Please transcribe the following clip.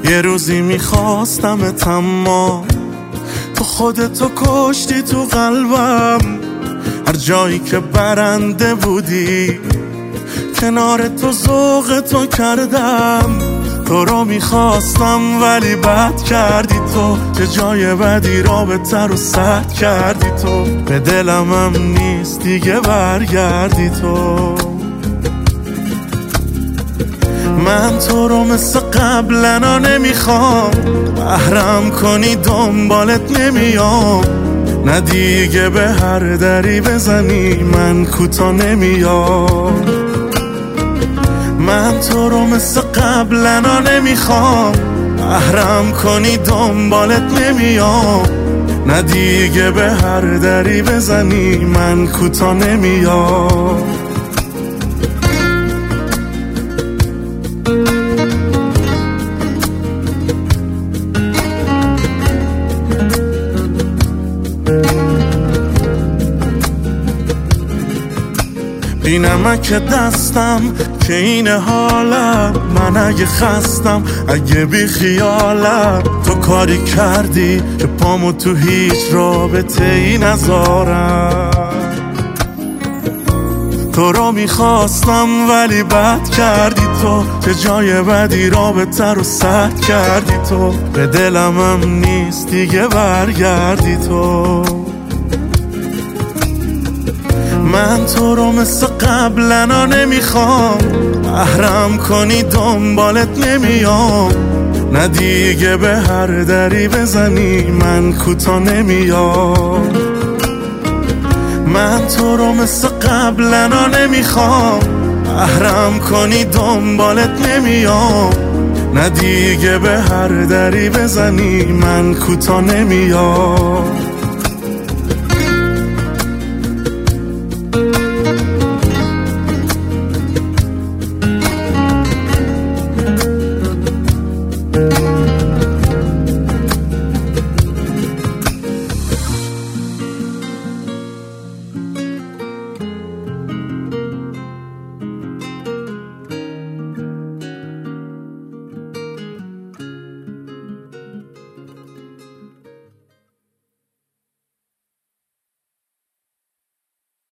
یه روزی میخواستمت اما تو خودتو کشتی تو قلبم. هر جایی که برنده بودی کنار تو ذوق تو کردم. تو رو میخواستم ولی بد کردی تو، چه جای بدی رابطه رو سد کردی تو. به دلم هم نیست دیگه برگردی تو. من تو رو مثل قبلنا نمیخوام، بهرم کنی دنبالت نمیام. نه دیگه به هر دری بزنی من کوتا نمیام. من تو رو مثل قبلنا نمیخوام، بهرم کنی دنبالت نمیام. نه دیگه به هر دری بزنی من کوتا نمیام. بی نمک دستم که این حالم، من اگه خستم اگه بی خیالم. تو کاری کردی که پامو تو هیچ رابطه ای نذارم. تو رو میخواستم ولی بد کردی تو، چه جای بدی رابطه رو سد کردی تو. به دلم هم نیست دیگه برگردی تو. من تو رو مثل قبلنا نمیخوام، بهرم کنی دنبالت نمیام. نه دیگه به هر دری بزنی من کوتا نمیام. من تو رو مثل قبلنا نمیخوام، بهرم کنی دنبالت نمیام. نه دیگه به هر دری بزنی من کوتا نمیام.